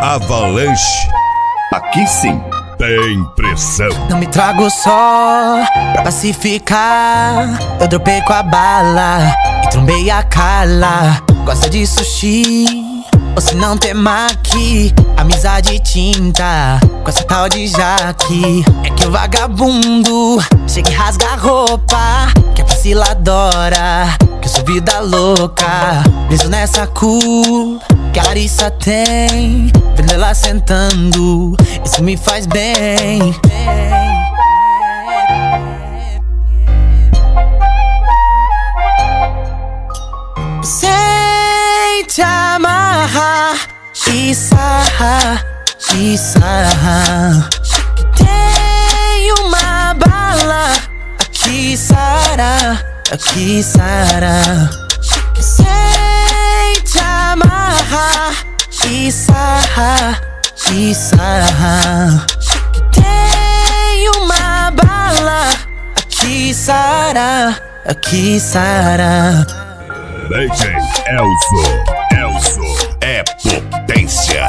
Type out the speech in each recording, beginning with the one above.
Avalanche. Aqui sim tem pressão. Não me trago só pra pacificar. Eu dropei com a bala e trombei a Carla. Gosta de sushi, ou se não tem maqui. Amizade tinta com essa tal de Jaque. É que o vagabundo chega e rasga a roupa, que a Priscila adora, que eu sou vida louca. Preso nessa cool que a Larissa tem, vendo ela sentando, isso me faz bem. Sem te amarrar e sarrar, e sarrar. Tem uma bala aqui, Sara, aqui, Sara. Sem te amarrar e sarrar, e sarrar. Tem uma bala aqui, Sara, aqui, Sara. DJ Elzo é potência.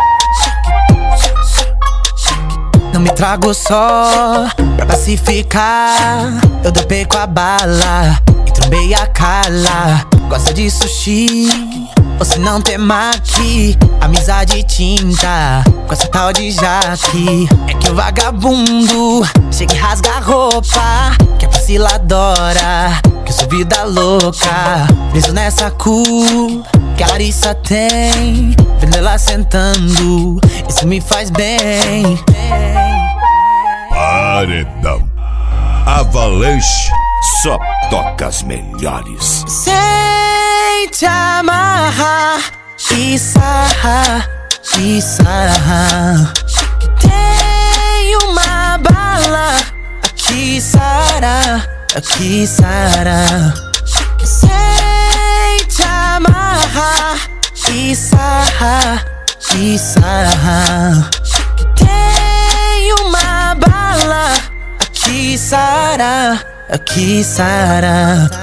Não me trago só pra pacificar. Eu dropei com a bala e trombei a Carla. Gosta de sushi, ou se não tem maqui. Amizade tinta com essa tal de Jaque. É que o vagabundo chega e rasga a roupa, que a Priscila adora, que eu sou vida louca. Preso nessa cool que a Larissa tem, vendo ela sentando, isso me faz bem. Paredão. Avalanche só toca as melhores. Sem te amarrar e sarrar, e sarrar. Tem uma bala aqui, Sara, aqui, Sara. Sem te amarrar e sarrar, e sarrar. Tem uma bala aqui, Sara, aqui, Sara.